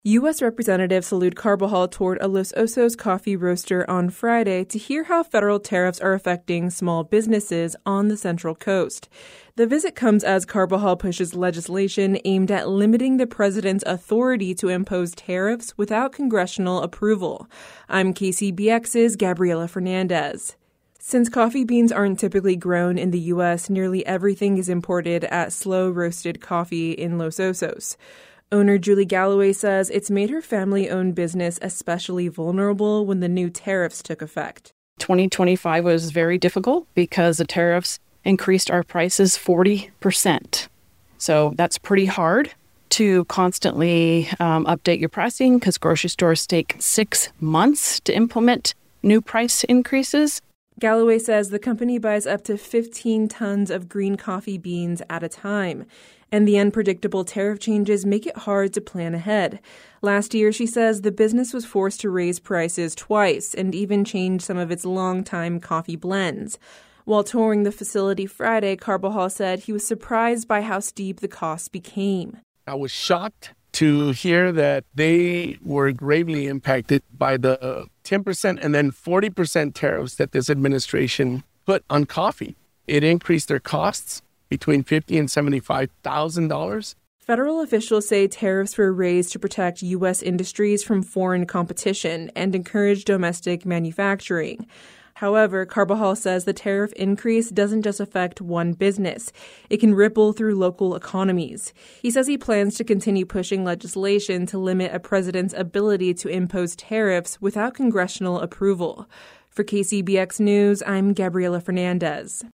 U.S. Representative Salud Carbajal toured a Los Osos coffee roaster on Friday to hear how federal tariffs are affecting small businesses on the Central Coast. The visit comes as Carbajal pushes legislation aimed at limiting the president's authority to impose tariffs without congressional approval. I'm KCBX's Gabriela Fernandez. Since coffee beans aren't typically grown in the U.S., nearly everything is imported at Slow Roasted Coffee in Los Osos. Owner Julie Galloway says it's made her family-owned business especially vulnerable when the new tariffs took effect. 2025 was very difficult because the tariffs increased our prices 40%. So that's pretty hard to constantly update your pricing because grocery stores take 6 months to implement new price increases. Galloway says the company buys up to 15 tons of green coffee beans at a time, and the unpredictable tariff changes make it hard to plan ahead. Last year, she says, the business was forced to raise prices twice and even change some of its longtime coffee blends. While touring the facility Friday, Carbajal said he was surprised by how steep the costs became. I was shocked to hear that they were gravely impacted by the 10% and then 40% tariffs that this administration put on coffee. It increased their costs between $50,000 and $75,000. Federal officials say tariffs were raised to protect U.S. industries from foreign competition and encourage domestic manufacturing. However, Carbajal says the tariff increase doesn't just affect one business. It can ripple through local economies. He says he plans to continue pushing legislation to limit a president's ability to impose tariffs without congressional approval. For KCBX News, I'm Gabriela Fernandez.